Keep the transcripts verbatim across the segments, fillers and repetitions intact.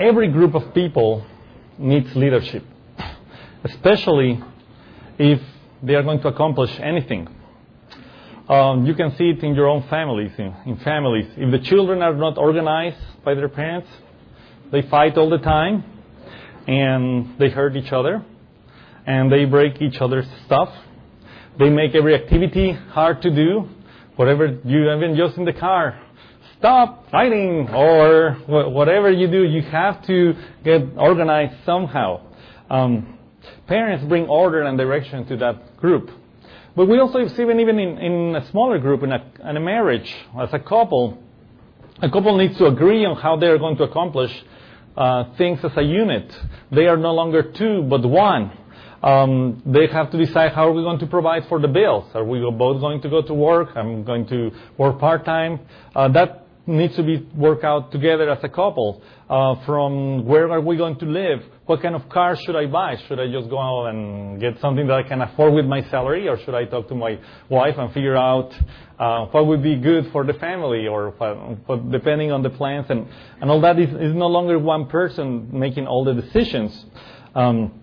every group of people needs leadership, especially if they are going to accomplish anything. Um, you can see it in your own families, in, in families. If the children are not organized by their parents, they fight all the time, and they hurt each other, and they break each other's stuff. They make every activity hard to do. Whatever you, even just in the car, stop fighting, or whatever you do, you have to get organized somehow. Um, parents bring order and direction to that group. But we also see even, even in, in a smaller group, in a, in a marriage, as a couple, a couple needs to agree on how they are going to accomplish uh, things as a unit. They are no longer two, but one. Um, they have to decide how are we going to provide for the bills. Are we both going to go to work? I'm going to work part-time. Uh, that needs to be worked out together as a couple. Uh, from where are we going to live? What kind of car should I buy? Should I just go out and get something that I can afford with my salary? Or should I talk to my wife and figure out uh, what would be good for the family? Or what, what, depending on the plans. And, and all that is, is no longer one person making all the decisions. Um,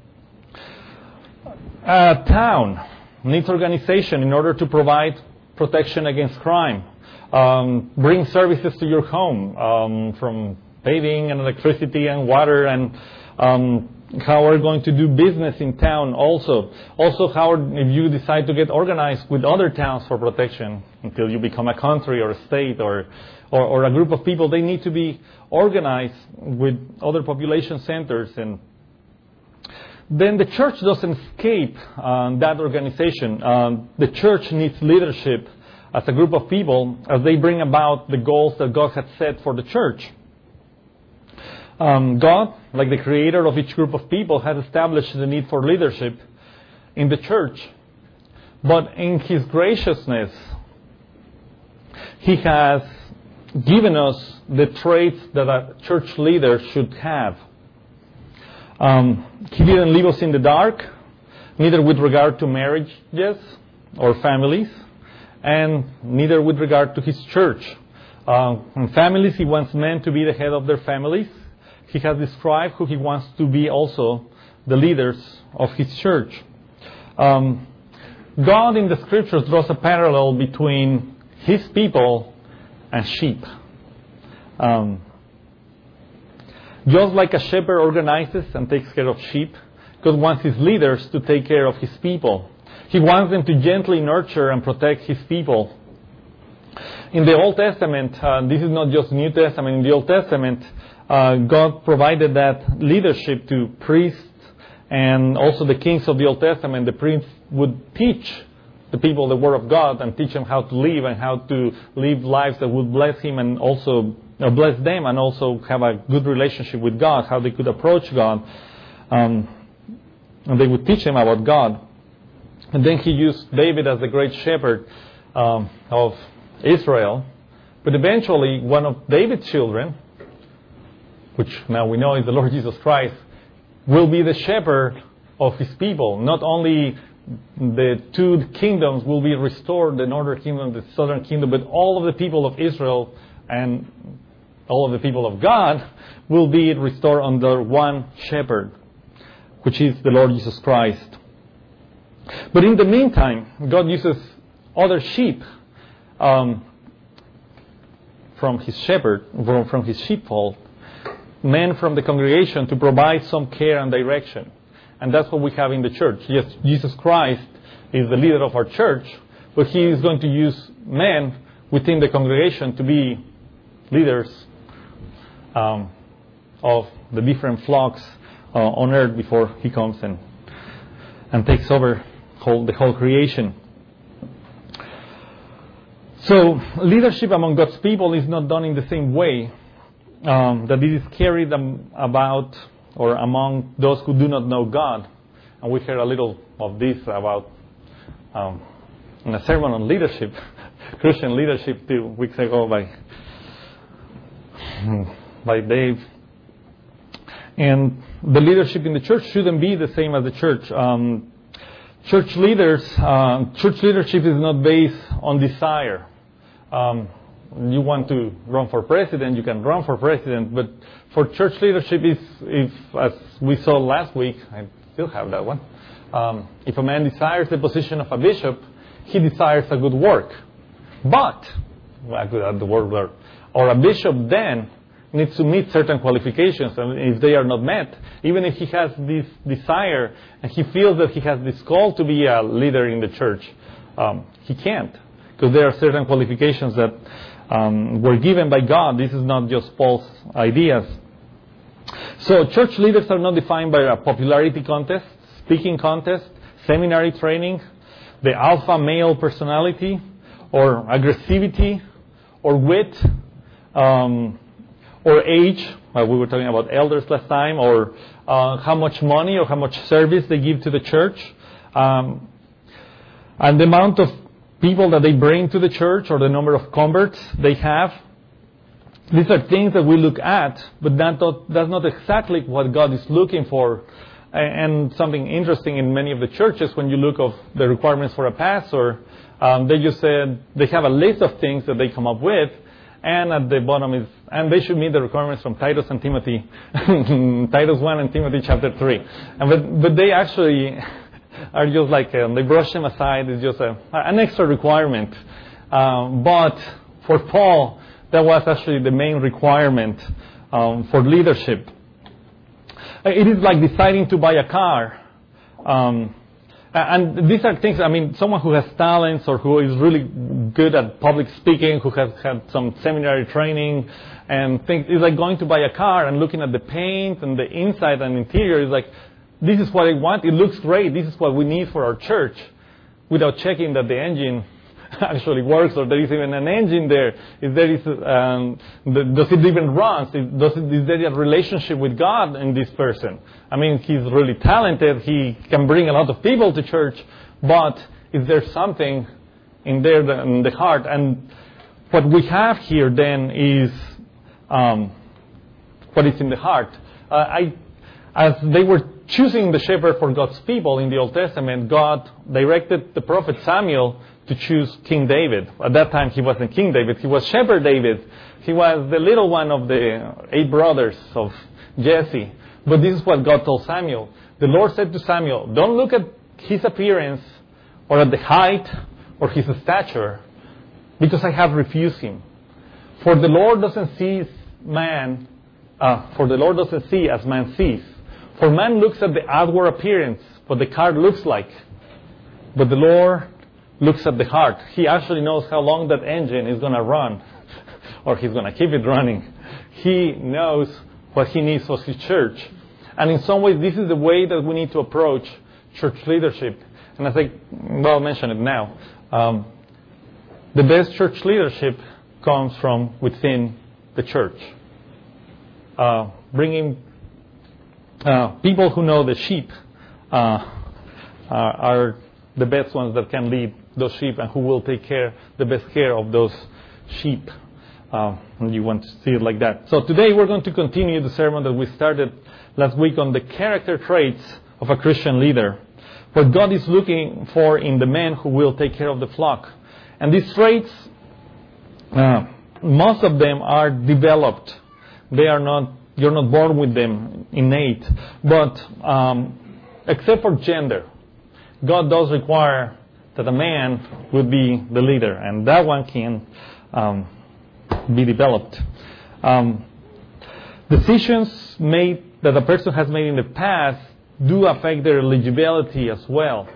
A town needs organization in order to provide protection against crime. Um, bring services to your home, um, from paving and electricity and water, and um, how we're going to do business in town also. Also, how if you decide to get organized with other towns for protection until you become a country or a state or, or, or a group of people, they need to be organized with other population centers. And then the church doesn't escape uh, that organization. Um, the church needs leadership as a group of people as they bring about the goals that God has set for the church. Um, God, like the creator of each group of people, has established the need for leadership in the church. But in His graciousness, He has given us the traits that a church leader should have. Um, he didn't leave us in the dark, neither with regard to marriages or families, and neither with regard to His church. Uh, in families, He wants men to be the head of their families. He has described who He wants to be also the leaders of His church. Um, God in the Scriptures draws a parallel between His people and sheep. Um, Just like a shepherd organizes and takes care of sheep, God wants His leaders to take care of His people. He wants them to gently nurture and protect His people. In the Old Testament, uh, this is not just New Testament, in the Old Testament, uh, God provided that leadership to priests and also the kings of the Old Testament. The priests would teach the people the Word of God and teach them how to live and how to live lives that would bless Him and also Uh, bless them, and also have a good relationship with God, how they could approach God. Um, and they would teach them about God. And then He used David as the great shepherd um, of Israel. But eventually, one of David's children, which now we know is the Lord Jesus Christ, will be the shepherd of His people. Not only the two kingdoms will be restored, the northern kingdom, the southern kingdom, but all of the people of Israel and all of the people of God will be restored under one shepherd, which is the Lord Jesus Christ. But in the meantime, God uses other sheep um, from His shepherd, from His sheepfold, men from the congregation to provide some care and direction. And that's what we have in the church. Yes, Jesus Christ is the leader of our church, but He is going to use men within the congregation to be leaders um, of the different flocks uh, on earth before He comes and and takes over whole, the whole creation. So leadership among God's people is not done in the same way um, that it is carried um, about or among those who do not know God. And we heard a little of this about um, in a sermon on leadership, Christian leadership two weeks ago by by Dave. And the leadership in the church shouldn't be the same as the church. Um, church leaders, uh, church leadership is not based on desire. Um, you want to run for president, you can run for president. But for church leadership, is if, as we saw last week, I still have that one. Um, if a man desires the position of a bishop, he desires a good work. But, well, I could add the word there, or a bishop then needs to meet certain qualifications, and if they are not met, even if he has this desire and he feels that he has this call to be a leader in the church, um, he can't, because there are certain qualifications that um, were given by God. This is not just Paul's ideas. So church leaders are not defined by a popularity contest, speaking contest, seminary training, the alpha male personality, or aggressivity, or wit, um, or age. Well, we were talking about elders last time, or uh, how much money or how much service they give to the church, um, and the amount of people that they bring to the church, or the number of converts they have. These are things that we look at, but that not, that's not exactly what God is looking for. And something interesting in many of the churches, when you look of the requirements for a pastor, um, they just said they have a list of things that they come up with, and at the bottom is, and they should meet the requirements from Titus and Timothy, Titus one and Timothy chapter three. And but, but they actually are just like, um, they brush them aside. It's just a, an extra requirement. Um, but for Paul, that was actually the main requirement um, for leadership. It is like deciding to buy a car. Um, and these are things, I mean, someone who has talents or who is really good at public speaking, who has had some seminary training, and things, it's like going to buy a car and looking at the paint and the inside and interior. It's like, this is what I want. It looks great. This is what we need for our church, without checking that the engine actually works, or there is even an engine there. If there is, um, the, does it even run? Does it, is there a relationship with God in this person? I mean, he's really talented. He can bring a lot of people to church, but is there something in there in the heart? And what we have here then is um, what is in the heart. Uh, I, as they were choosing the shepherd for God's people in the Old Testament, God directed the prophet Samuel to choose King David. At that time, he wasn't King David. He was Shepherd David. He was the little one of the eight brothers of Jesse. But this is what God told Samuel. The Lord said to Samuel, don't look at his appearance or at the height or his stature, because I have refused him. For the Lord doesn't see man, uh, for the Lord doesn't see as man sees. For man looks at the outward appearance, what the car looks like. But the Lord looks at the heart. He actually knows how long that engine is going to run, or he's going to keep it running. He knows what he needs for his church. And in some ways, this is the way that we need to approach church leadership. And I think, well, I'll mention it now. Um, the best church leadership comes from within the church. Uh, bringing uh, people who know the sheep uh, are, are the best ones that can lead those sheep, and who will take care, the best care of those sheep. Uh, and you want to see it like that. So today we're going to continue the sermon that we started last week on the character traits of a Christian leader. What God is looking for in the men who will take care of the flock. And these traits, uh, most of them are developed. They are not, you're not born with them innate. But um, except for gender, God does require that a man would be the leader, and that one can um, be developed. Um, decisions made that a person has made in the past do affect their eligibility as well.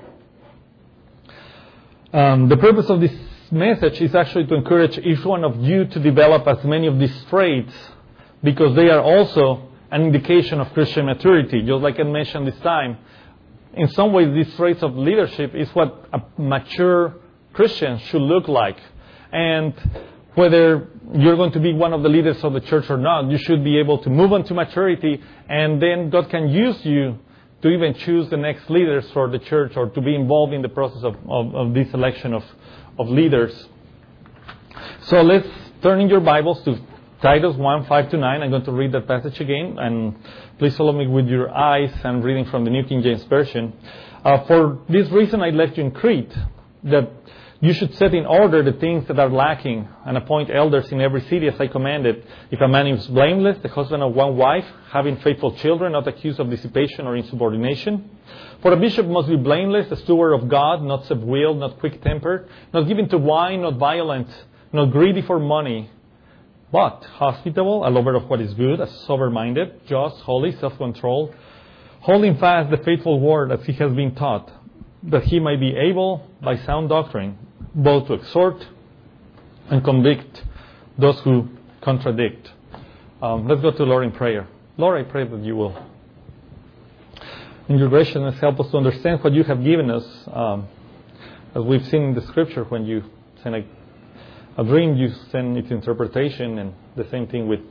Um, the purpose of this message is actually to encourage each one of you to develop as many of these traits, because they are also an indication of Christian maturity, just like I mentioned this time. In some ways, these traits of leadership is what a mature Christian should look like. And whether you're going to be one of the leaders of the church or not, you should be able to move on to maturity, and then God can use you to even choose the next leaders for the church, or to be involved in the process of, of, of this selection of, of leaders. So let's turn in your Bibles to Titus one, five to nine. I'm going to read that passage again, and please follow me with your eyes. I'm reading from the New King James Version. Uh, for this reason I left you in Crete, that You should set in order the things that are lacking and appoint elders in every city as I commanded. If a man is blameless, the husband of one wife, having faithful children, not accused of dissipation or insubordination. For a bishop must be blameless, a steward of God, not self-willed, not quick-tempered, not given to wine, not violent, not greedy for money, but hospitable, a lover of what is good, a sober-minded, just, holy, self-controlled, holding fast the faithful word as he has been taught, that he might be able, by sound doctrine, both to exhort and convict those who contradict. Um, let's go to the Lord in prayer. Lord, I pray that you will, in your graciousness, help us to understand what you have given us. Um, as we've seen in the Scripture, when you send a, a dream, you send its interpretation, and the same thing with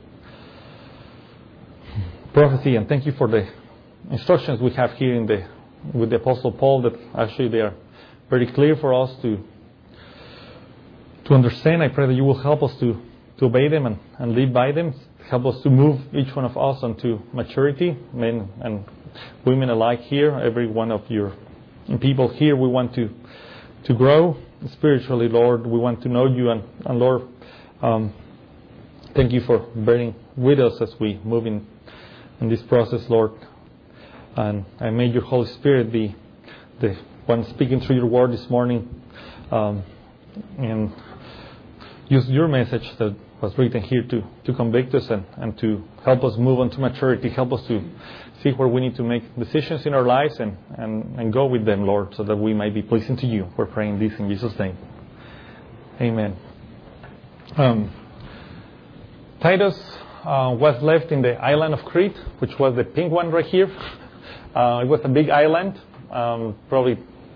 prophecy. And thank you for the instructions we have here in the with the Apostle Paul, that actually they are very clear for us to to understand. I pray that you will help us to, to obey them and, and live by them. Help us to move each one of us onto maturity, men and women alike here. Every one of your people here, we want to to grow spiritually, Lord. We want to know you, and, and Lord, um, thank you for bearing with us as we move in, in this process, Lord. And I may your Holy Spirit be the one speaking through your word this morning, um, and use your message that was written here to, to convict us and, and to help us move on to maturity. Help us to see where we need to make decisions in our lives and, and, and go with them, Lord, so that we might be pleasing to you. We're praying this in Jesus' name. Amen. Um, Titus uh, was left in the island of Crete, which was the pink one right here. Uh, it was a big island, um, probably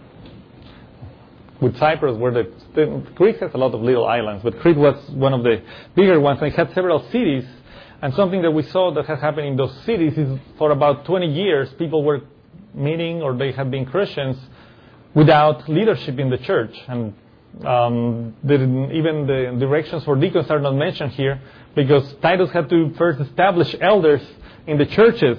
with Cyprus, where the, the Greece has a lot of little islands, but Crete was one of the bigger ones, and it had several cities. And something that we saw that has happened in those cities is for about twenty years, people were meeting, or they have been Christians, without leadership in the church. And um, the, even the directions for deacons are not mentioned here, because Titus had to first establish elders in the churches.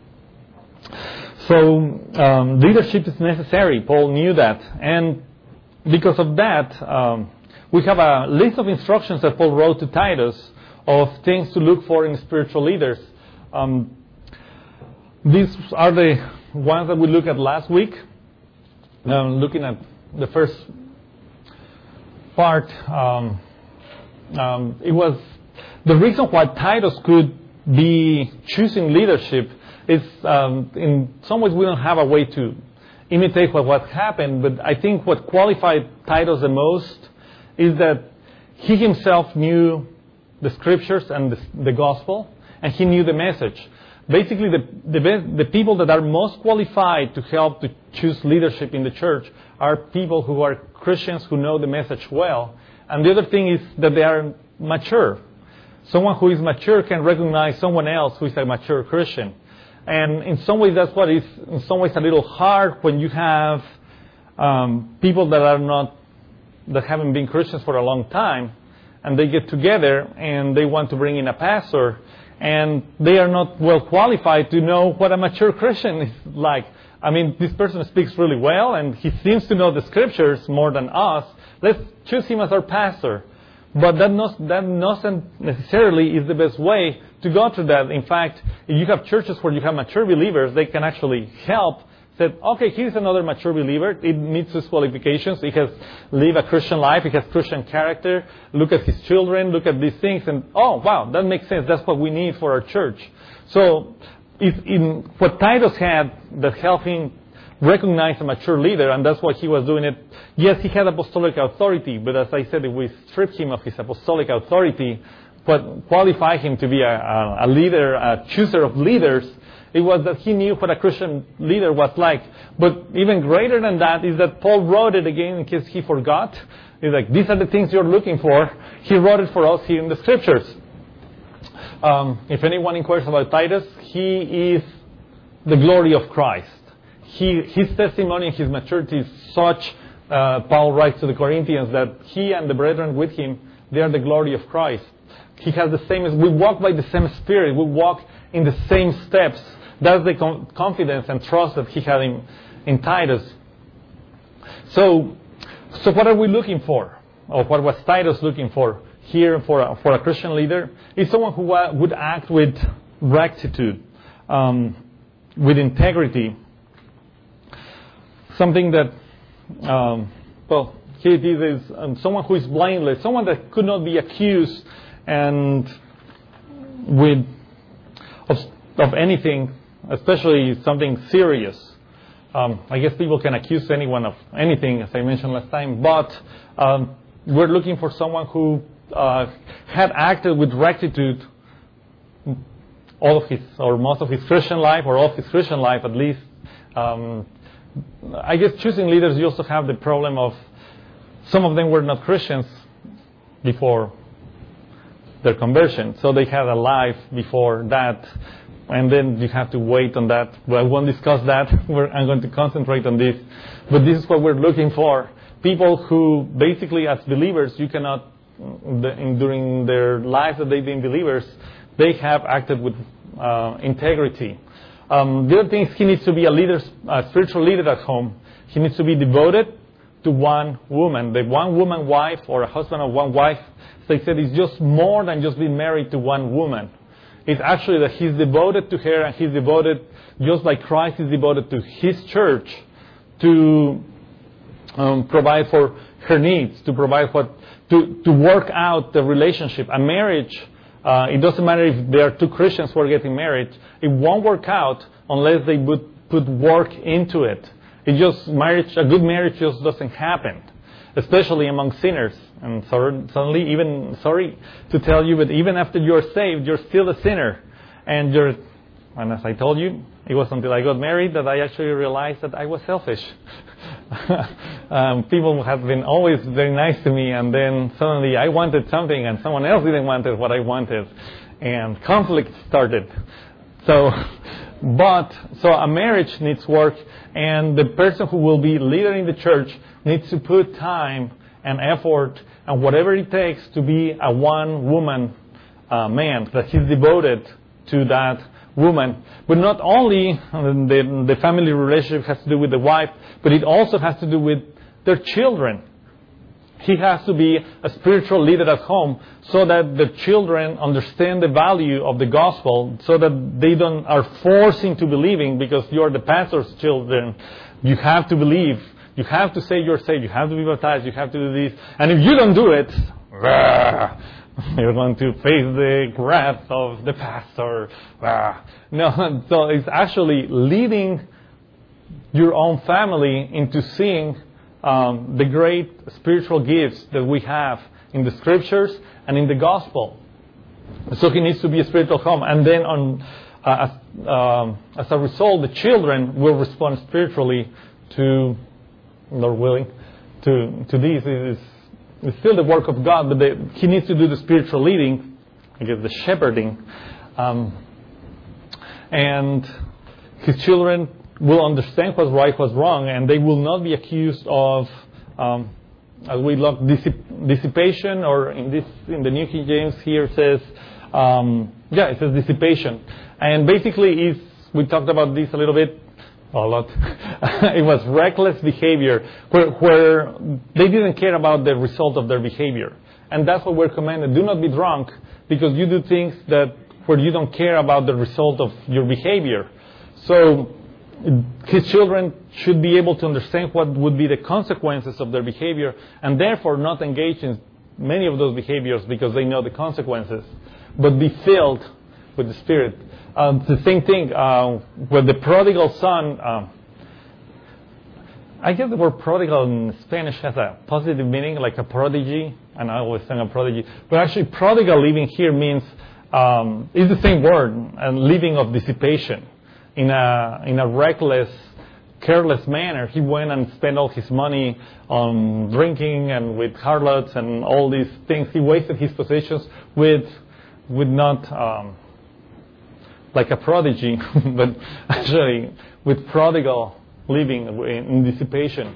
So um, leadership is necessary. Paul knew that. And because of that, um, we have a list of instructions that Paul wrote to Titus of things to look for in spiritual leaders. Um, these are the ones that we looked at last week. Um, looking at the first part, um, um, it was the reason why Titus could be choosing leadership is um, in some ways we don't have a way to imitate what, what happened, but I think what qualified Titus the most is that he himself knew the scriptures and the, the gospel, and he knew the message. Basically, the, the, the people that are most qualified to help to choose leadership in the church are people who are Christians who know the message well. And the other thing is that they are mature. Someone who is mature can recognize someone else who is a mature Christian. And in some ways, that's what is in some ways a little hard when you have um, people that are not, that haven't been Christians for a long time, and they get together and they want to bring in a pastor, and they are not well qualified to know what a mature Christian is like. I mean, this person speaks really well, and he seems to know the scriptures more than us. Let's choose him as our pastor. But that not, that not necessarily is the best way to go through that. In fact, if you have churches where you have mature believers, they can actually help. Say, okay, here's another mature believer. It meets his qualifications. He has lived a Christian life. He has Christian character. Look at his children. Look at these things. And, oh, wow, that makes sense. That's what we need for our church. So if in what Titus had that helped him recognize a mature leader, and that's why he was doing it. Yes, he had apostolic authority, but as I said, if we strip him of his apostolic authority, what qualified him to be a, a, a leader, a chooser of leaders, it was that he knew what a Christian leader was like. But even greater than that is that Paul wrote it again in case he forgot. He's like, these are the things you're looking for. He wrote it for us here in the scriptures. Um, if anyone inquires about Titus, he is the glory of Christ. He, his testimony and his maturity is such, uh, Paul writes to the Corinthians, that he and the brethren with him, they are the glory of Christ. He has the same, we walk by the same Spirit, we walk in the same steps. That's the com- confidence and trust that he had in, in Titus. So, So what are we looking for? Or what was Titus looking for here for a, for a Christian leader? Is someone who uh, would act with rectitude, um, with integrity. Something that, um, well, here it is, is um, someone who is blameless, someone that could not be accused and with of, of anything, especially something serious. Um, I guess people can accuse anyone of anything, as I mentioned last time, but um, we're looking for someone who uh, had acted with rectitude all of his, or most of his Christian life, or all of his Christian life at least. Um, I guess choosing leaders, you also have the problem of some of them were not Christians before their conversion, so they had a life before that. And then you have to wait on that. Well, I won't discuss that. We're, I'm going to concentrate on this. But this is what we're looking for. People who basically, as believers, you cannot, the, during their lives that they've been believers, they have acted with uh, integrity. Um, the other thing is he needs to be a leader, a spiritual leader at home. He needs to be devoted to one woman. The one woman wife, or a husband of one wife, as they said, is just more than just being married to one woman. It's actually that he's devoted to her, and he's devoted, just like Christ is devoted to his church, to um, provide for her needs, to provide what, to, to work out the relationship. A marriage, uh, it doesn't matter if there are two Christians who are getting married, it won't work out unless they put, put work into it. It just, marriage, a good marriage just doesn't happen, especially among sinners. And so, suddenly, even, sorry to tell you, but even after you're saved, you're still a sinner. And you're, and as I told you, it was until I got married that I actually realized that I was selfish. um, people have been always very nice to me, and then suddenly I wanted something and someone else didn't want what I wanted. And conflict started. So, but, so a marriage needs work, and the person who will be leader in the church needs to put time and effort and whatever it takes to be a one-woman uh, man, that he's devoted to that woman. But not only the, the family relationship has to do with the wife, but it also has to do with their children. He has to be a spiritual leader at home so that the children understand the value of the gospel, so that they don't are forced into believing because you're the pastor's children. You have to believe. You have to say you're saved. You have to be baptized. You have to do this. And if you don't do it, you're going to face the wrath of the pastor. No, so it's actually leading your own family into seeing um, the great spiritual gifts that we have in the scriptures and in the gospel. So he needs to be a spiritual home. And then on, uh, as, um, as a result, the children will respond spiritually to, Lord willing, to, to this. It is, it's still the work of God, but they, he needs to do the spiritual leading, I guess the shepherding. Um, and his children will understand what's right, what's wrong, and they will not be accused of, um, as we look, dissip- dissipation, or in this, in the New King James here it says, um, yeah, it says dissipation. And basically, is we talked about this a little bit, a lot. It was reckless behavior, where, where they didn't care about the result of their behavior. And that's what we're commanded. Do not be drunk, because you do things that where you don't care about the result of your behavior. So his children should be able to understand what would be the consequences of their behavior, and therefore not engage in many of those behaviors because they know the consequences, but be filled with the Spirit. Um, the same thing uh, with the prodigal son. Um, I guess the word prodigal in Spanish has a positive meaning, like a prodigy, and I always think a prodigy. But actually, prodigal living here means um, is the same word, and living of dissipation. In a in a reckless, careless manner, he went and spent all his money on drinking and with harlots and all these things. He wasted his possessions with, with not um, like a prodigy, but actually with prodigal living in dissipation.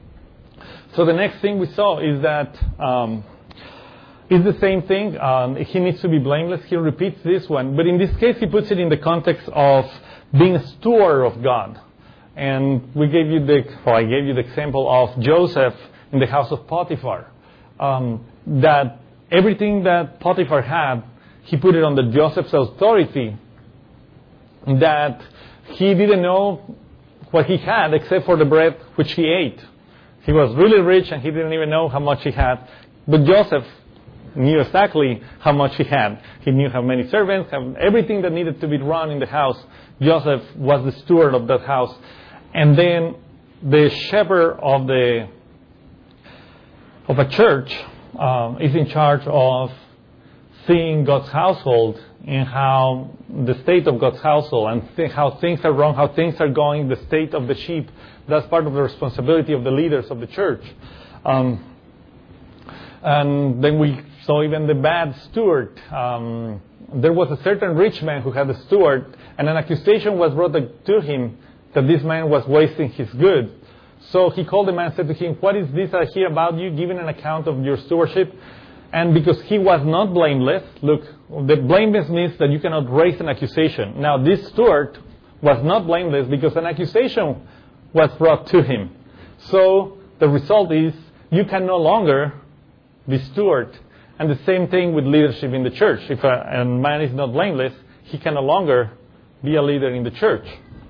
So the next thing we saw is that um, is the same thing. Um, he needs to be blameless. He repeats this one, but in this case, he puts it in the context of being a steward of God. And we gave you the, well, I gave you the example of Joseph in the house of Potiphar. Um, that everything that Potiphar had, he put it under Joseph's authority. That he didn't know what he had except for the bread which he ate. He was really rich and he didn't even know how much he had. But Joseph knew exactly how much he had. He knew how many servants, how, everything that needed to be run in the house. Joseph was the steward of that house. And then the shepherd of the of a church uh, is in charge of seeing God's household and how the state of God's household and th- how things are wrong, how things are going, the state of the sheep. That's part of the responsibility of the leaders of the church. Um, and then we saw even the bad steward. Um, there was a certain rich man who had a steward, and an accusation was brought to him that this man was wasting his goods. So he called the man and said to him, "What is this I hear about you, giving an account of your stewardship?" And because he was not blameless, look, the blameless means that you cannot raise an accusation. Now, this steward was not blameless because an accusation was brought to him. So the result is you can no longer be steward. And the same thing with leadership in the church. If a, a man is not blameless, he can no longer be a leader in the church.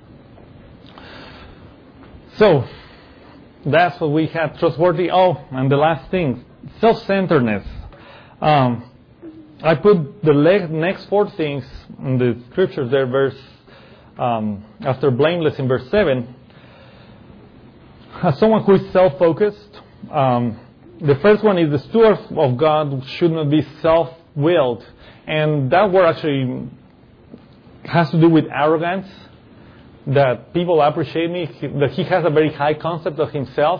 So that's what we had. Trustworthy. Oh, and the last thing, self-centeredness. Um, I put the le- next four things in the scriptures there, verse um, after blameless in verse seven. As someone who is self-focused, um, the first one is the steward of God should not be self-willed. And that word actually has to do with arrogance, that people appreciate me, that he has a very high concept of himself,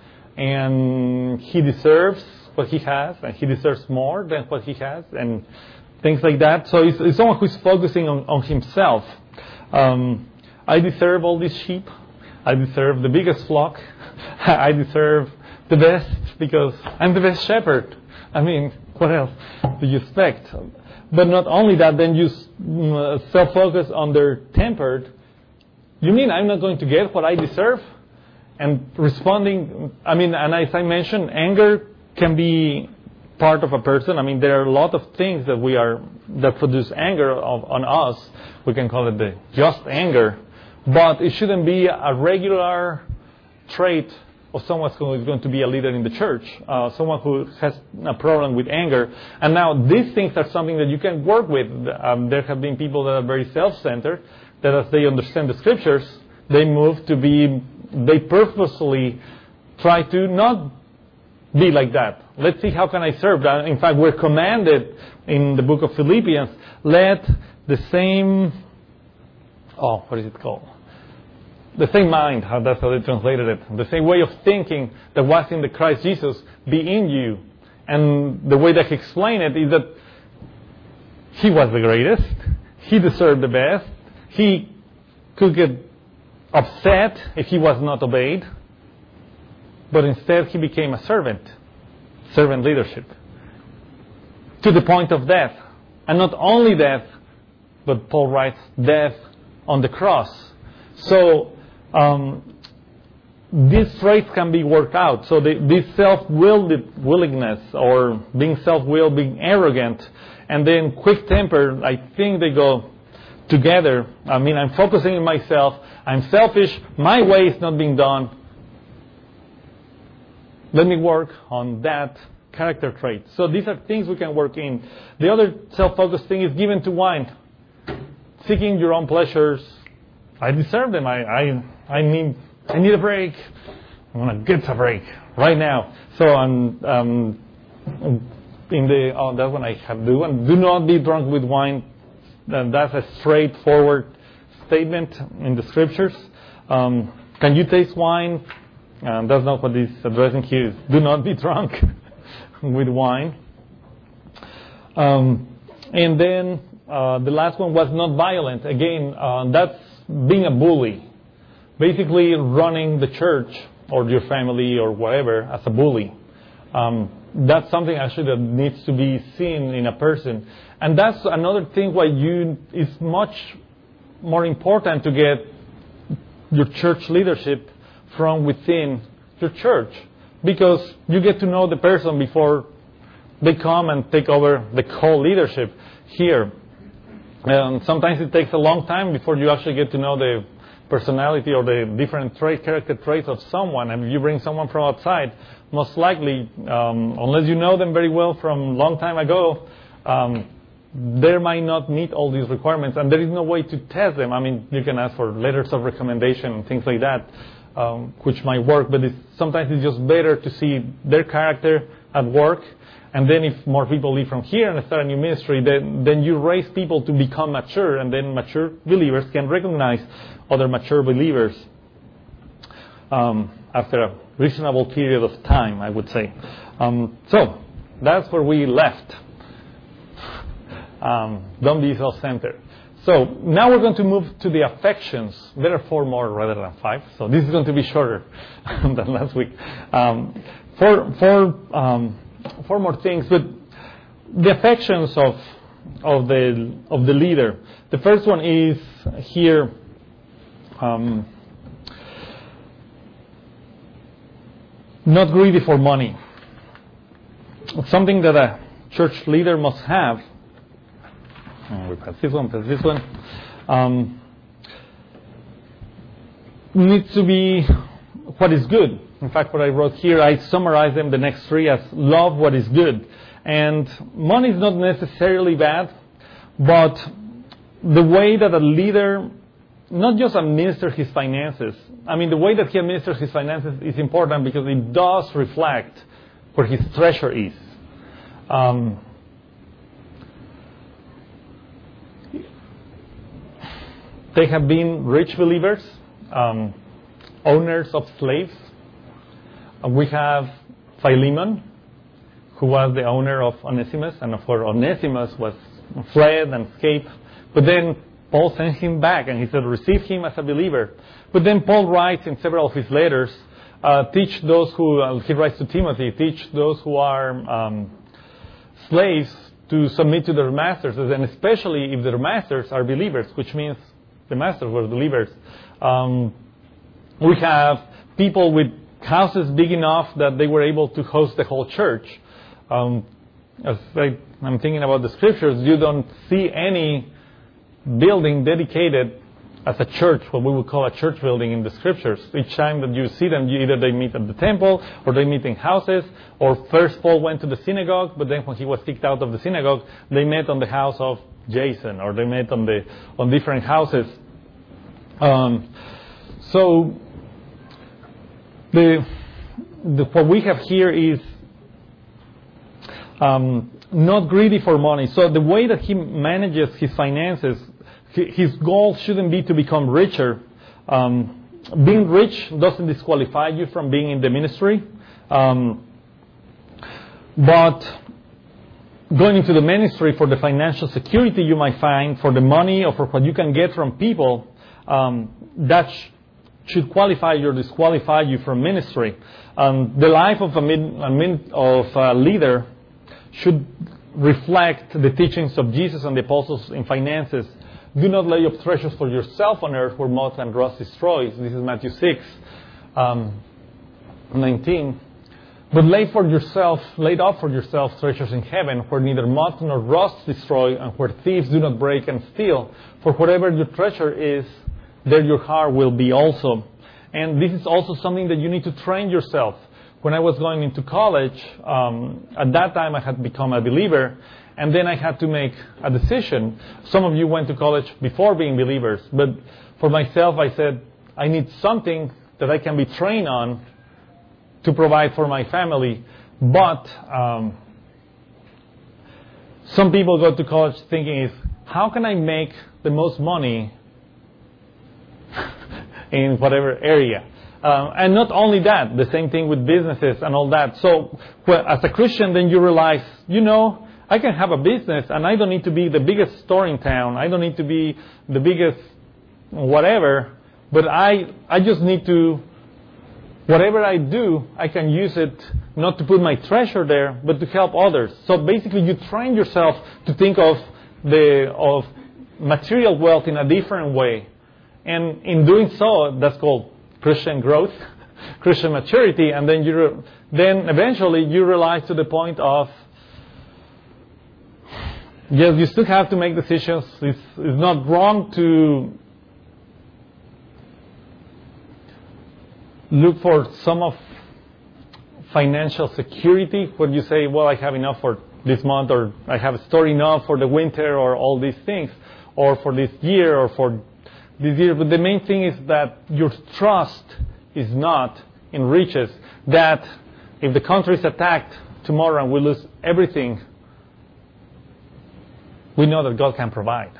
and he deserves what he has, and he deserves more than what he has, and things like that. So it's, it's someone who's focusing on, on himself. Um, I deserve all these sheep. I deserve the biggest flock. I deserve the best because I'm the best shepherd. I mean, what else do you expect? But not only that, then you uh, self-focus on their tempered. You mean I'm not going to get what I deserve? And responding, I mean, and as I mentioned, anger can be part of a person. I mean, there are a lot of things that we are, that produce anger of, on us. We can call it the just anger. But it shouldn't be a regular trait of someone who is going to be a leader in the church. Uh, someone who has a problem with anger. And now these things are something that you can work with. Um, there have been people that are very self-centered, that as they understand the scriptures, they move to be, they purposefully try to not be like that. Let's see, how can I serve? In fact, we're commanded in the book of Philippians, let the same, oh, what is it called? The same mind, how that's how they translated it. The same way of thinking that was in the Christ Jesus be in you. And the way that he explained it is that he was the greatest. He deserved the best. He could get upset if he was not obeyed. But instead he became a servant. Servant leadership. To the point of death. And not only death, but Paul writes, death on the cross. So, um, these traits can be worked out. So the, this self-willed willingness, or being self-willed, being arrogant, and then quick-tempered, I think they go together. I mean, I'm focusing on myself. I'm selfish. My way is not being done. Let me work on that character trait. So these are things we can work in. The other self-focused thing is given to wine. Seeking your own pleasures. I deserve them. I I, I need I need a break. I want to get a break right now. So I'm um, in the oh that's what I have to do. And do not be drunk with wine. And that's a straightforward statement in the scriptures. Um, can you taste wine? And that's not what he's addressing here. Is do not be drunk with wine. Um, and then uh, the last one was not violent. Again, uh, that's being a bully. Basically running the church or your family or whatever as a bully. Um, that's something actually that needs to be seen in a person. And that's another thing why you it's much more important to get your church leadership from within your church. because you get to know the person before they come and take over the co-leadership here. And sometimes it takes a long time before you actually get to know the personality or the different trait, character traits of someone. And if you bring someone from outside, most likely, um, unless you know them very well from a long time ago, um, they might not meet all these requirements. And there is no way to test them. I mean, you can ask for letters of recommendation and things like that, um, which might work. But it's, sometimes it's just better to see their character at work. And then if more people leave from here and start a new ministry, then, then you raise people to become mature, and then mature believers can recognize other mature believers um, after a reasonable period of time, I would say. Um, so, that's where we left. Um, don't be self-centered. So, now we're going to move to the affections. There are four more rather than five, so this is going to be shorter than last week. Um, four, four, um, four more things, but the affections of of the of the leader. The first one is here. Um, not greedy for money. Something that a church leader must have. Oh, we pass this one, pass this one. Um, needs to be what is good. In fact, what I wrote here, I summarize them, the next three, as love what is good. And money is not necessarily bad, but the way that a leader not just administers his finances, I mean, the way that he administers his finances is important because it does reflect where his treasure is. Um, they have been rich believers, um, owners of slaves. We have Philemon, who was the owner of Onesimus, and of course Onesimus was fled and escaped. But then Paul sent him back, and he said, receive him as a believer. But then Paul writes in several of his letters, uh, teach those who, uh, he writes to Timothy, teach those who are um, slaves to submit to their masters, and especially if their masters are believers, which means the masters were believers. Um, we have people with houses big enough that they were able to host the whole church. Um, as I, I'm thinking about the scriptures, you don't see any building dedicated as a church, what we would call a church building in the scriptures. Each time that you see them, you, either they meet at the temple, or they meet in houses, or first Paul went to the synagogue, but then when he was kicked out of the synagogue, they met on the house of Jason, or they met on the on different houses. Um, so the, the what we have here is um, not greedy for money. So the way that he manages his finances, his goal shouldn't be to become richer. Um, being rich doesn't disqualify you from being in the ministry. Um, but going into the ministry for the financial security you might find, for the money or for what you can get from people, um, that sh- should qualify you or disqualify you from ministry. Um, the life of a, min- a min- of a leader should reflect the teachings of Jesus and the apostles in finances. Do not lay up treasures for yourself on earth where moth and rust destroys. This is Matthew six, um, nineteen. But lay for yourself, laid up for yourself treasures in heaven where neither moth nor rust destroy and where thieves do not break and steal. For whatever your treasure is, there your heart will be also. And this is also something that you need to train yourself. When I was going into college, um, at that time I had become a believer. And then I had to make a decision. Some of you went to college before being believers. But for myself, I said, I need something that I can be trained on to provide for my family. But um, some people go to college thinking is, how can I make the most money in whatever area? Uh, and not only that, the same thing with businesses and all that. So well, as a Christian, then you realize, you know, I can have a business and I don't need to be the biggest store in town. I don't need to be the biggest whatever. But I I just need to, whatever I do, I can use it not to put my treasure there, but to help others. So basically you train yourself to think of the of material wealth in a different way. And in doing so, that's called Christian growth. Christian maturity, and then you re- then eventually you realize to the point of, yes, you still have to make decisions. It's, it's not wrong to look for some of financial security when you say, well, I have enough for this month, or I have stored enough for the winter, or all these things, or for this year, or for this year. But the main thing is that your trust is not in riches. That if the country is attacked tomorrow and we lose everything, we know that God can provide.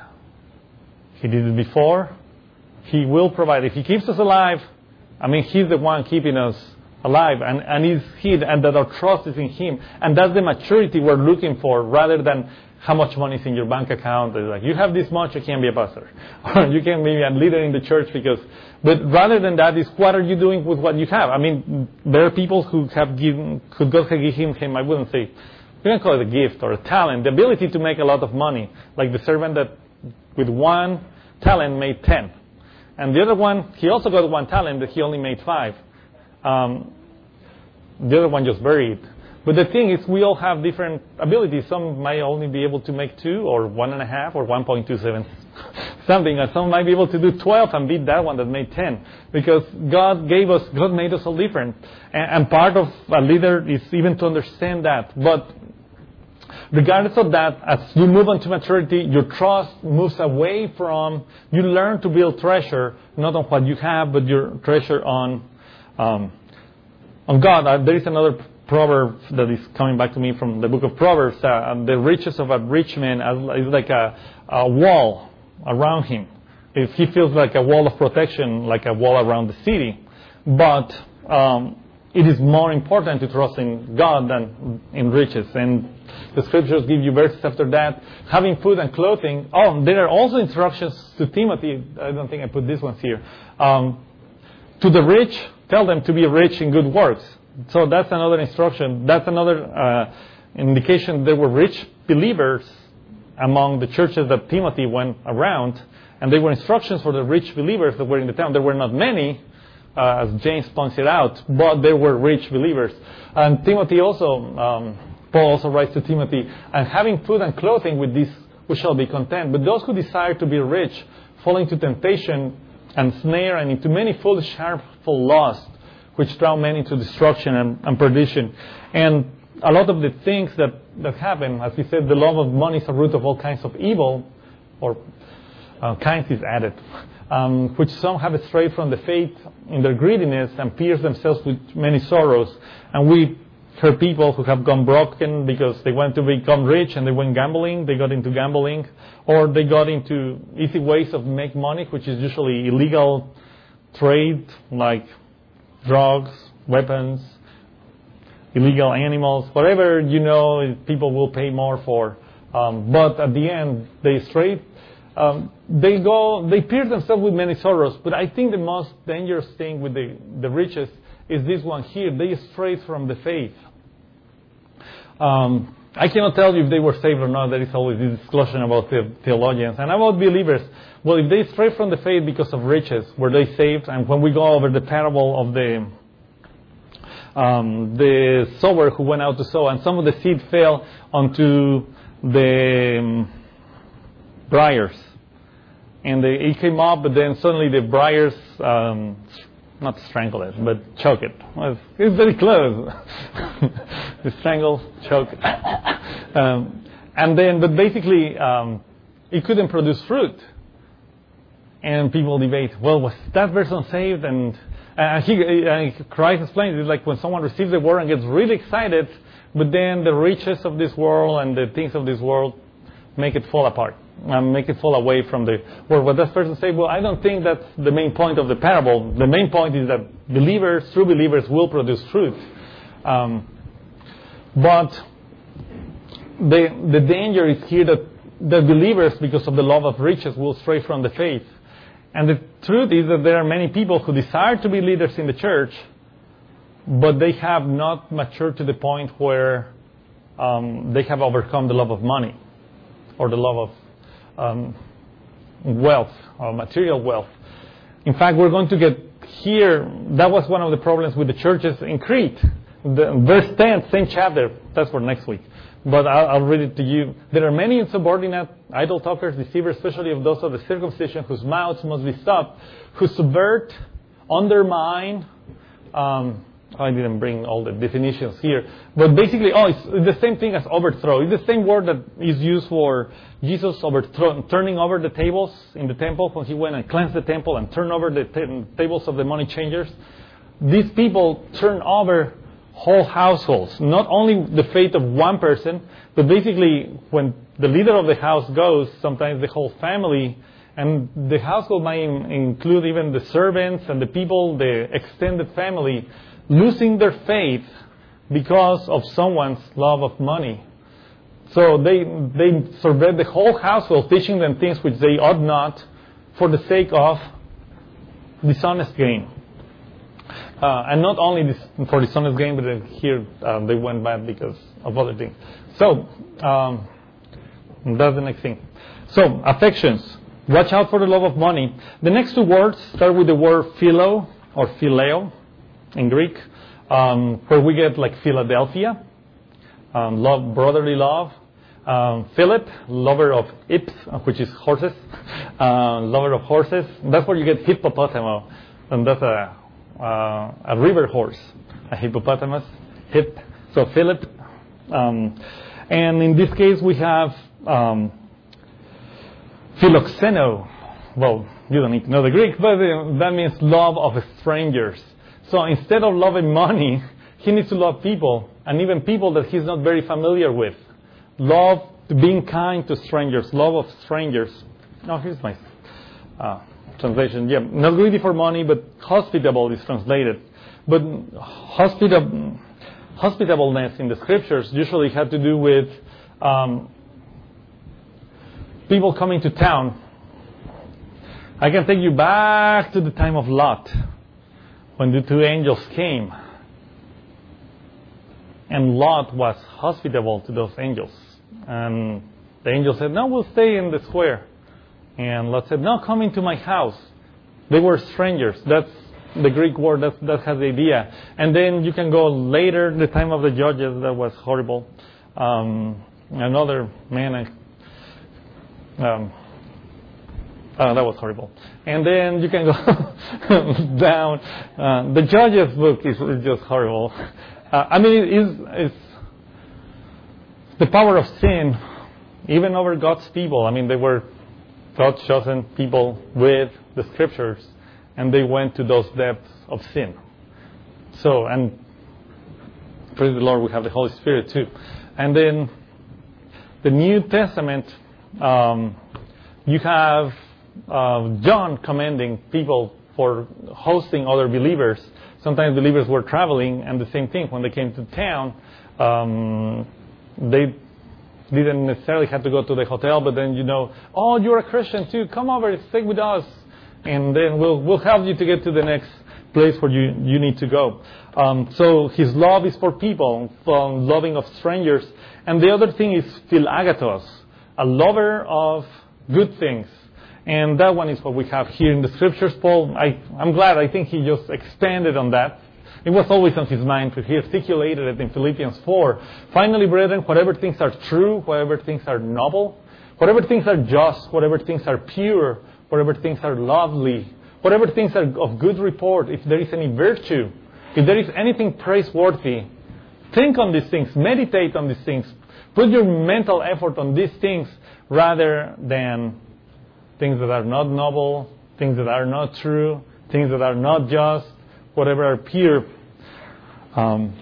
He did it before. He will provide. If He keeps us alive, I mean, He's the one keeping us alive, and, and is He, and that our trust is in Him. And that's the maturity we're looking for, rather than how much money is in your bank account. It's like, you have this much, you can be a pastor. Or you can be a leader in the church because... But rather than that is, what are you doing with what you have? I mean, there are people who have given... Who God has given him, I wouldn't say... You can call it a gift or a talent. The ability to make a lot of money. Like the servant that with one talent made ten. And the other one, he also got one talent, but he only made five. Um, the other one just buried. But the thing is, we all have different abilities. Some might only be able to make two, or one and a half, or one point two seven something. And some might be able to do twelve and beat that one that made ten. Because God gave us, God made us all different. And, and part of a leader is even to understand that. But regardless of that, as you move on to maturity, your trust moves away from, you learn to build treasure, not on what you have, but your treasure on um, on God. Uh, there is another proverb that is coming back to me from the book of Proverbs. Uh, the riches of a rich man is like a, a wall around him. If he feels like a wall of protection, like a wall around the city. But um, it is more important to trust in God than in riches. And the scriptures give you verses after that. Having food and clothing. Oh, there are also instructions to Timothy. I don't think I put these ones here. Um, to the rich, tell them to be rich in good works. So that's another instruction. That's another uh, indication there were rich believers among the churches that Timothy went around. And they were instructions for the rich believers that were in the town. There were not many, uh, as James points it out, but there were rich believers. And Timothy also, um, Paul also writes to Timothy, and having food and clothing, with this we shall be content. But those who desire to be rich fall into temptation and snare and into many foolish, harmful lusts, which draw men into destruction and, and perdition. And a lot of the things that, that happen, as we said, the love of money is a root of all kinds of evil, or uh, kinds is added, um, which some have strayed from the faith in their greediness and pierced themselves with many sorrows. And we heard people who have gone broken because they want to become rich and they went gambling, they got into gambling, or they got into easy ways of make money, which is usually illegal trade, like drugs, weapons, illegal animals, whatever, you know, people will pay more for. Um, but at the end, they stray. Um, they go, they pierce themselves with many sorrows. But I think the most dangerous thing with the, the riches is this one here. They stray from the faith. Um, I cannot tell you if they were saved or not. There is always this discussion about the theologians and about believers. Well, if they stray from the faith because of riches, were they saved? And when we go over the parable of the um, the sower who went out to sow, and some of the seed fell onto the um, briars, and they, it came up, but then suddenly the briars um, not strangle it, but choke it. Well, it's, it's very close. The strangle, choke. um, and then, but basically, um, it couldn't produce fruit. And people debate, well, was that person saved? And uh, he, uh, Christ explains it's like when someone receives the word and gets really excited, but then the riches of this world and the things of this world make it fall apart. Um, make it fall away from the word. What that person say? Well, I don't think that's the main point of the parable. The main point is that believers, true believers, will produce fruit. Um, but the the danger is here that the believers, because of the love of riches, will stray from the faith. And the truth is that there are many people who desire to be leaders in the church, but they have not matured to the point where um, they have overcome the love of money or the love of Um, wealth or material wealth. In fact, we're going to get here, that was one of the problems with the churches in Crete. The, verse ten, same chapter. That's for next week. But I'll, I'll read it to you. There are many insubordinate, idle talkers, deceivers, especially of those of the circumcision, whose mouths must be stopped, who subvert, undermine. Um, I didn't bring all the definitions here. But basically, oh, it's the same thing as overthrow. It's the same word that is used for Jesus overthrow, turning over the tables in the temple when he went and cleansed the temple and turned over the t- tables of the money changers. These people turn over whole households, not only the faith of one person, but basically when the leader of the house goes, sometimes the whole family, and the household might include even the servants and the people, the extended family, losing their faith because of someone's love of money. So they they subvert the whole household, teaching them things which they ought not for the sake of dishonest gain. Uh, and not only this, for dishonest gain, but here uh, they went bad because of other things. So, um, that's the next thing. So, affections. Watch out for the love of money. The next two words start with the word philo or phileo in Greek, um, where we get like Philadelphia, um, love, brotherly love. Um, Philip, lover of hips, which is horses, uh, lover of horses. That's where you get hippopotamo, and that's a Uh, a river horse, a hippopotamus, hip. So Philip. Um, and in this case we have um, philoxeno. Well, you don't need to know the Greek, but uh, that means love of strangers. So instead of loving money, he needs to love people, and even people that he's not very familiar with. Love, being kind to strangers, love of strangers. Oh, here's my... Uh, translation, yeah, not greedy for money, but hospitable is translated. But hospitab- hospitableness in the scriptures usually had to do with um, people coming to town. I can take you back to the time of Lot, when the two angels came. And Lot was hospitable to those angels. And the angel said, no, we'll stay in the square. And Lot said, no, come into my house. They were strangers. That's the Greek word. That's, that has the idea. And then you can go later, the time of the judges. That was horrible. Um, another man, um, uh, that was horrible. And then you can go down. Uh, the Judges book is, is just horrible. Uh, I mean, it is, it's the power of sin, even over God's people. I mean, they were God's chosen people with the scriptures, and they went to those depths of sin. So, and praise the Lord, we have the Holy Spirit too. And then the New Testament, um, you have uh, John commending people for hosting other believers. Sometimes believers were traveling, and the same thing, when they came to town, um, they didn't necessarily have to go to the hotel, but then, you know, oh, you're a Christian too, come over, stay with us, and then we'll we'll help you to get to the next place where you, you need to go. Um, so his love is for people, from loving of strangers. And the other thing is philagatos, a lover of good things. And that one is what we have here in the scriptures. Paul, I, I'm glad, I think he just expanded on that. It was always on his mind, but he articulated it in Philippians four. Finally, brethren, whatever things are true, whatever things are noble, whatever things are just, whatever things are pure, whatever things are lovely, whatever things are of good report, if there is any virtue, if there is anything praiseworthy, think on these things, meditate on these things, put your mental effort on these things rather than things that are not noble, things that are not true, things that are not just, whatever are pure. Um,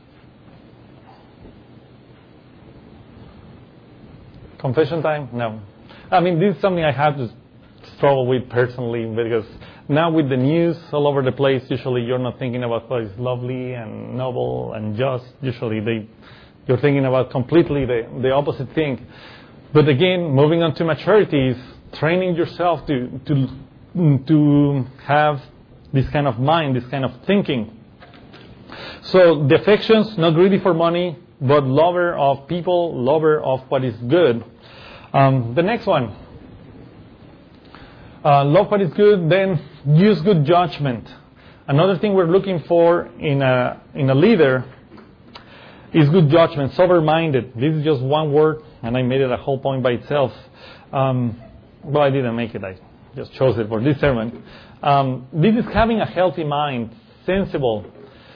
confession time? No. I mean, this is something I have to struggle with personally, because now with the news all over the place, usually you're not thinking about what is lovely and noble and just. Usually they, you're thinking about completely the, the opposite thing. But again, moving on to maturity is training yourself to to to have this kind of mind, this kind of thinking. So the affections, not greedy for money, but lover of people, lover of what is good. Um, the next one. Uh, love what is good, then use good judgment. Another thing we're looking for in a in a leader is good judgment, sober-minded. This is just one word, and I made it a whole point by itself. Um, well, I didn't make it. I just chose it for this sermon. Um, this is having a healthy mind, sensible,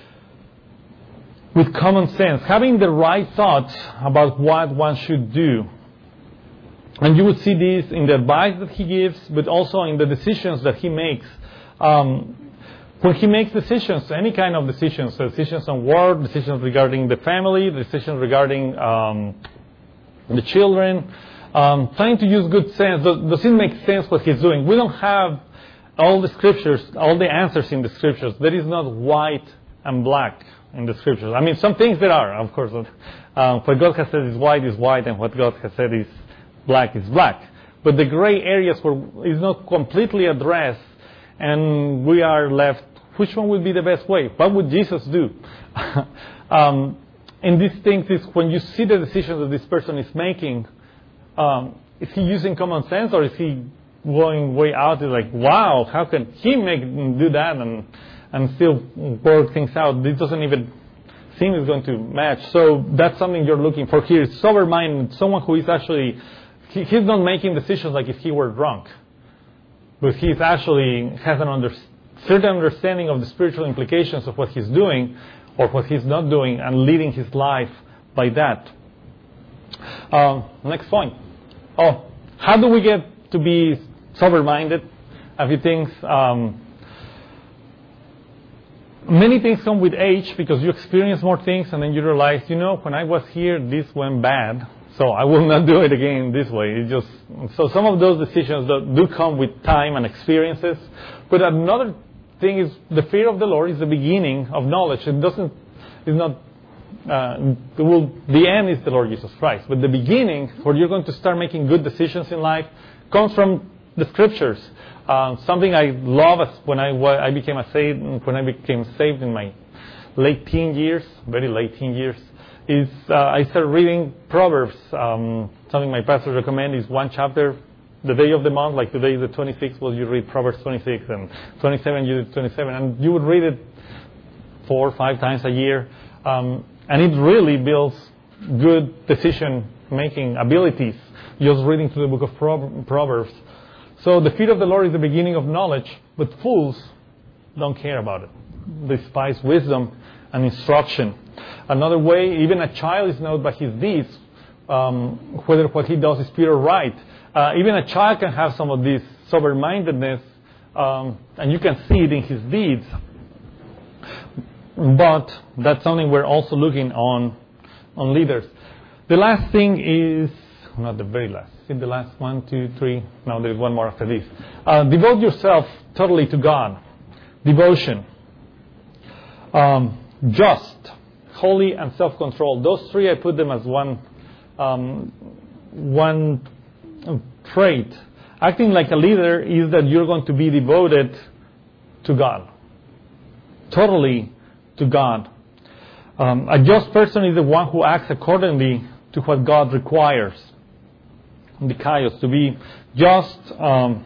with common sense, having the right thoughts about what one should do. And you would see this in the advice that he gives, but also in the decisions that he makes. Um, when he makes decisions, any kind of decisions, decisions on work, decisions regarding the family, decisions regarding um, the children, um, trying to use good sense. Does, does it make sense what he's doing? We don't have all the scriptures, all the answers in the scriptures. There is not white and black in the scriptures. I mean, some things there are, of course. Um, what God has said is white is white, and what God has said is black is black. But the gray areas where is not completely addressed, and we are left, which one would be the best way? What would Jesus do? um, and these things is when you see the decisions that this person is making, um, is he using common sense, or is he going way out? It's like, wow, how can he make do that and and still work things out? This doesn't even seem it's going to match. So that's something you're looking for here. Sober-minded, someone who is actually, he, he's not making decisions like if he were drunk, but he's actually has an under, certain understanding of the spiritual implications of what he's doing or what he's not doing, and leading his life by that. Um, next point. Oh, how do we get to be sober-minded? A few things. Um, many things come with age, because you experience more things, and then you realize, you know, when I was here, this went bad, so I will not do it again this way. It just so some of those decisions do come with time and experiences. But another thing is the fear of the Lord is the beginning of knowledge. It doesn't. It's not. Uh, the, will, the end is the Lord Jesus Christ. But the beginning, where you're going to start making good decisions in life, comes from the Scriptures. Uh, something I love as when I I became a saved when I became saved in my late teen years, very late teen years, is uh, I started reading Proverbs. Um, something my pastor recommended is one chapter the day of the month, like today is the twenty-sixth. Well, you read Proverbs twenty-six, and twenty-seven you do twenty-seven, and you would read it four or five times a year, um, and it really builds good decision making abilities. Just reading through the book of Proverbs. So the fear of the Lord is the beginning of knowledge, but fools don't care about it. They despise wisdom and instruction. Another way, even a child is known by his deeds, um, whether what he does is pure or right. Uh, even a child can have some of this sober-mindedness, um, and you can see it in his deeds. But that's something we're also looking on on leaders. The last thing is, not the very last, the last one, two, three, no, there's one more after this. Uh, devote yourself totally to God. Devotion. Um, just, holy, and self-control. Those three, I put them as one, um, one trait. Acting like a leader is that you're going to be devoted to God. Totally to God. Um, a just person is the one who acts accordingly to what God requires. Dikaios, to be just. Um,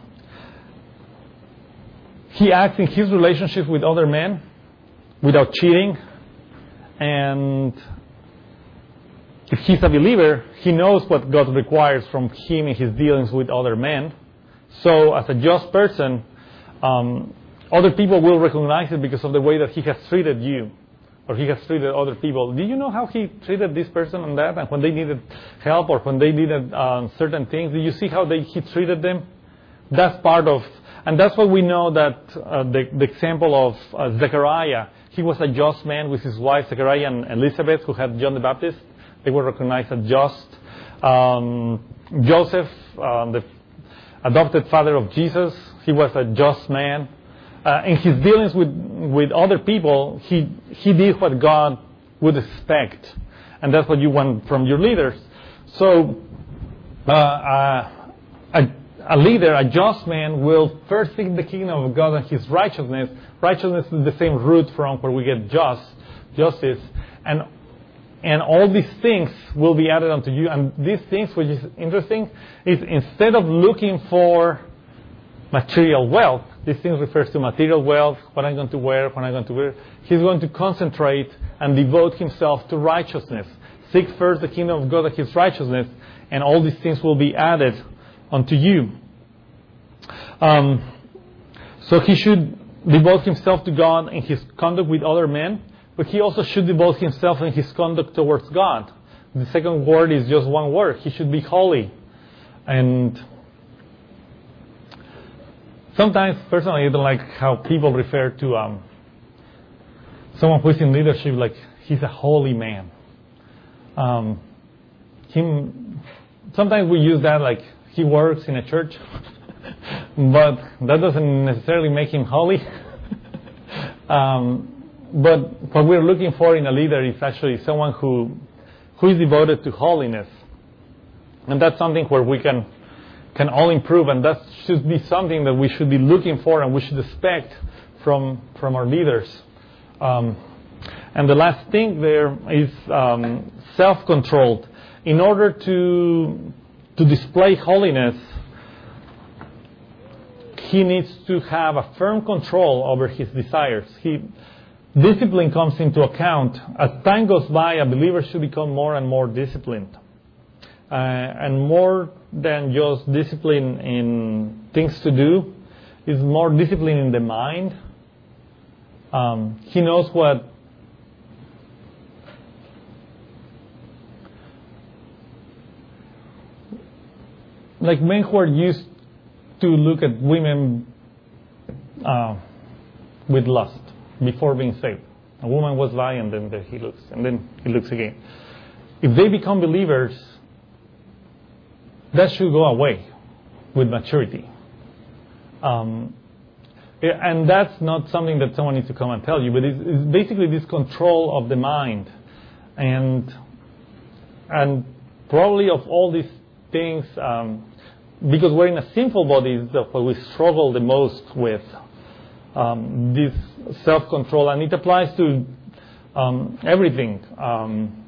he acts in his relationship with other men without cheating, and if he's a believer, he knows what God requires from him in his dealings with other men. So as a just person, um, other people will recognize it because of the way that he has treated you, or he has treated other people. Do you know how he treated this person and that? And when they needed help, or when they needed uh, certain things, do you see how they, he treated them? That's part of, and that's why we know that uh, the, the example of uh, Zechariah, he was a just man with his wife, Zechariah and Elizabeth, who had John the Baptist. They were recognized as just. Um, Joseph, uh, the adopted father of Jesus, he was a just man. Uh, in his dealings with, with other people, he he did what God would expect. And that's what you want from your leaders. So uh, uh, a, a leader, a just man, will first seek the kingdom of God and his righteousness. Righteousness is the same root from where we get just, justice. And and all these things will be added unto you. And these things, which is interesting, is instead of looking for material wealth, These things refers to material wealth, what I'm going to wear, what I'm going to wear. He's going to concentrate and devote himself to righteousness. Seek first the kingdom of God and His righteousness, and all these things will be added unto you. Um, so he should devote himself to God in his conduct with other men, but he also should devote himself in his conduct towards God. The second word is just one word. He should be holy. And sometimes, personally, I don't like how people refer to um, someone who is in leadership like he's a holy man. Um, him, sometimes we use that like he works in a church, but that doesn't necessarily make him holy. um, but what we're looking for in a leader is actually someone who who is devoted to holiness, and that's something where we can can all improve, and that should be something that we should be looking for and we should expect from from our leaders. Um, and the last thing there is um, self-controlled. In order to to display holiness, he needs to have a firm control over his desires. He, discipline comes into account. As time goes by, a believer should become more and more disciplined. Uh, and more than just discipline in things to do, is more discipline in the mind. Um, he knows what like men who are used to look at women uh, with lust before being saved. A woman was by, and then he looks, and then he looks again. If they become believers, that should go away with maturity. Um, and that's not something that someone needs to come and tell you, but it's, it's basically this control of the mind. And and probably of all these things, um, because we're in a sinful body, is what we struggle the most with, um, this self-control. And it applies to um, everything. Um,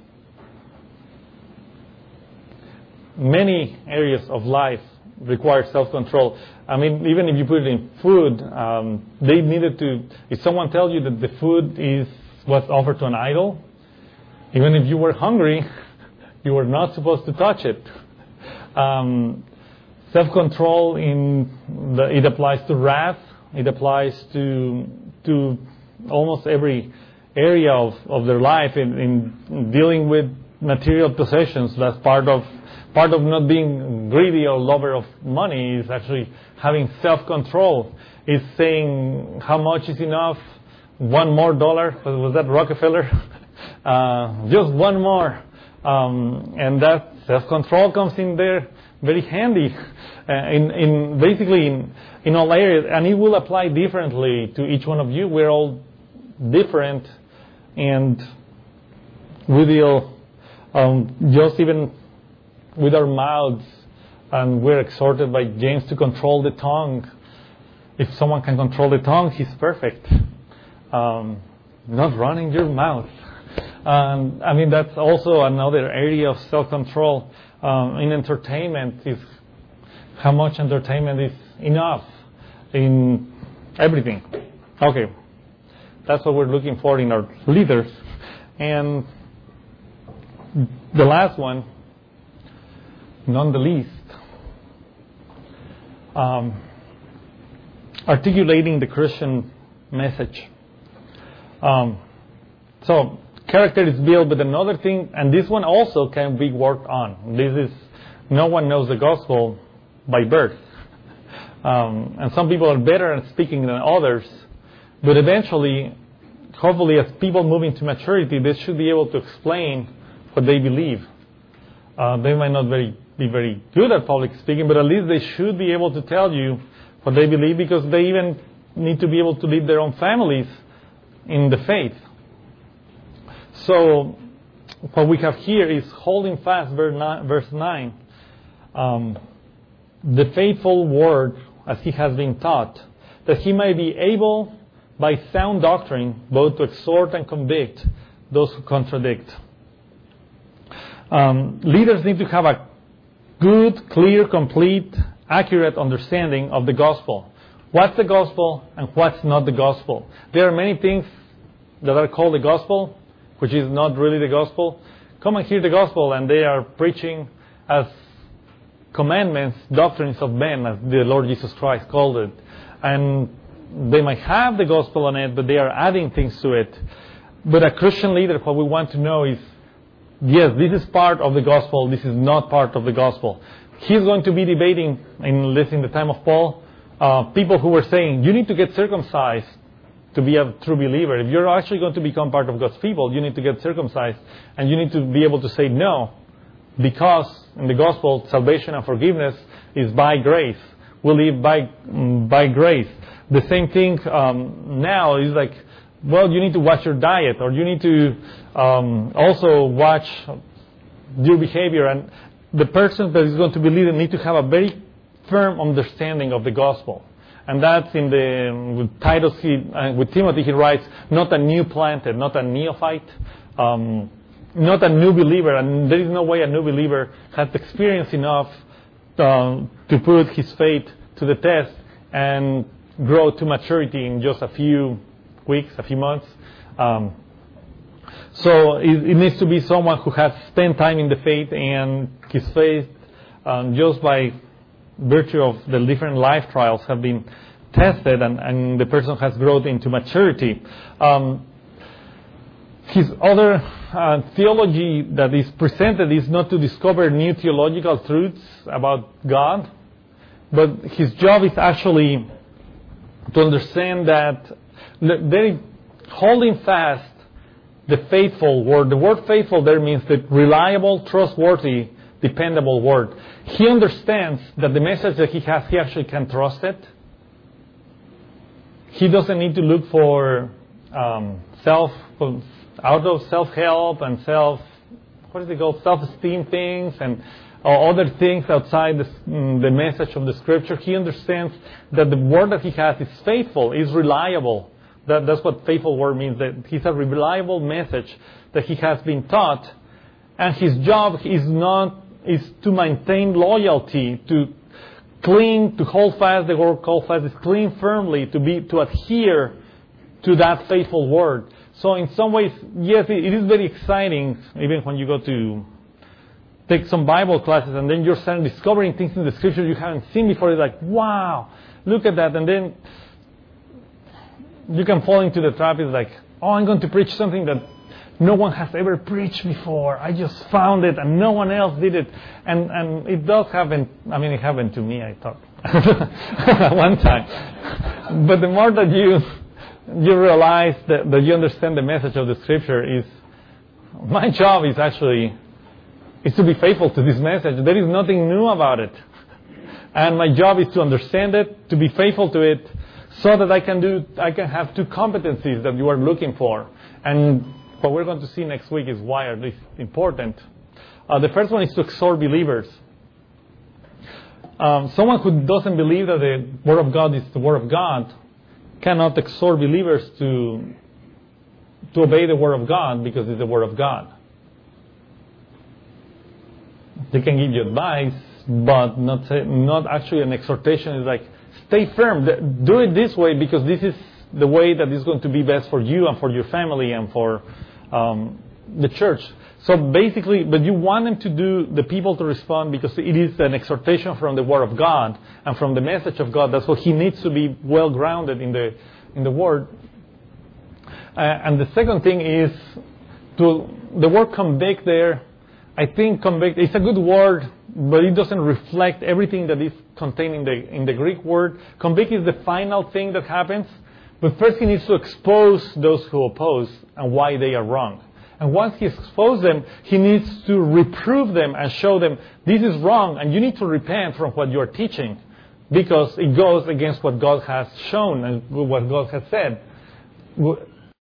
many areas of life require self-control. I mean, even if you put it in food, um, they needed to, if someone tells you that the food is what's offered to an idol, even if you were hungry, you were not supposed to touch it. Um, self-control, in the, it applies to wrath. It applies to to almost every area of, of their life. In, in dealing with material possessions, that's part of part of not being greedy or lover of money. Is actually having self-control. Is saying how much is enough. One more dollar. Was that Rockefeller? uh, just one more. Um, and that self-control comes in there very handy uh, in, in basically in, in all areas, and it will apply differently to each one of you. We're all different, and we deal um, just even with our mouths, and we're exhorted by James to control the tongue. If someone can control the tongue, he's perfect. Um, not running your mouth. Um, I mean, that's also another area of self-control. Um, in entertainment, is how much entertainment is enough in everything. Okay, that's what we're looking for in our leaders. And the last one, none the least, um, articulating the Christian message. Um, so, character is built, but another thing, and this one also can be worked on. This is, no one knows the gospel by birth. Um, and some people are better at speaking than others. But eventually, hopefully as people move into maturity, they should be able to explain what they believe. Uh, they might not very, be very good at public speaking, but at least they should be able to tell you what they believe, because they even need to be able to lead their own families in the faith. So, what we have here is holding fast, verse nine, um, the faithful word as he has been taught, that he may be able by sound doctrine both to exhort and convict those who contradict. Um, leaders need to have a good, clear, complete, accurate understanding of the gospel. what's the gospel and what's not the gospel. There are many things that are called the gospel, which is not really the gospel. Come and hear the gospel, and they are preaching as commandments, doctrines of men, as the Lord Jesus Christ called it. And they might have the gospel on it, but they are adding things to it. But a Christian leader, what we want to know is, yes, this is part of the gospel, this is not part of the gospel. He's going to be debating, in, in the time of Paul, uh, people who were saying, you need to get circumcised to be a true believer. If you're actually going to become part of God's people, you need to get circumcised. And you need to be able to say no, because in the gospel, salvation and forgiveness is by grace. We live by, by grace. The same thing um, now is like, well, you need to watch your diet, or you need to um, also watch your behavior. And the person that is going to be leading need to have a very firm understanding of the gospel. And that's in the, with Titus, he, uh, with Timothy, he writes, not a new planted, not a neophyte, um, not a new believer. And there is no way a new believer has experience enough um, to put his faith to the test and grow to maturity in just a few weeks, a few months. Um, so it, it needs to be someone who has spent time in the faith, and his faith, um, just by virtue of the different life trials, have been tested, and, and the person has grown into maturity. Um, his other uh, theology that is presented is not to discover new theological truths about God, but his job is actually to understand that they're holding fast the faithful word. The word faithful there means the reliable, trustworthy, dependable word. He understands that the message that he has, he actually can trust it. He doesn't need to look for um, self, out of self-help and self, what is it called, self-esteem things and or other things outside the, the message of the Scripture. He understands that the word that he has is faithful, is reliable. That, that's what faithful word means, that he's a reliable message that he has been taught. And his job is not is to maintain loyalty, to cling, to hold fast. The word hold fast is cling firmly, to be to adhere to that faithful word. So in some ways, yes, it, it is very exciting, even when you go to take some Bible classes and then you're starting discovering things in the Scripture you haven't seen before. It's like, wow, look at that. And then you can fall into the trap. It's like, oh, I'm going to preach something that no one has ever preached before. I just found it and no one else did it. And and it does happen. I mean, it happened to me, I thought, one time. But the more that you you realize that, that you understand the message of the Scripture, is my job is actually is to be faithful to this message. There is nothing new about it. And my job is to understand it, to be faithful to it, so that I can do, I can have two competencies that you are looking for. And what we're going to see next week is why are these important. Uh, the first one is to exhort believers. Um, someone who doesn't believe that the Word of God is the Word of God cannot exhort believers to to obey the Word of God because it's the Word of God. They can give you advice, but not say, not actually an exhortation. It's like, stay firm. Do it this way because this is the way that is going to be best for you and for your family and for um, the church. So basically, but you want them to do, the people to respond, because it is an exhortation from the Word of God and from the message of God. That's what he needs to be well grounded in the in the Word. Uh, and the second thing is to the word convict there. I think convict, it's a good word, but it doesn't reflect everything that is contained in the, in the Greek word. Convict is the final thing that happens. But first he needs to expose those who oppose and why they are wrong. And once he exposes them, he needs to reprove them and show them this is wrong and you need to repent from what you are teaching, because it goes against what God has shown and what God has said.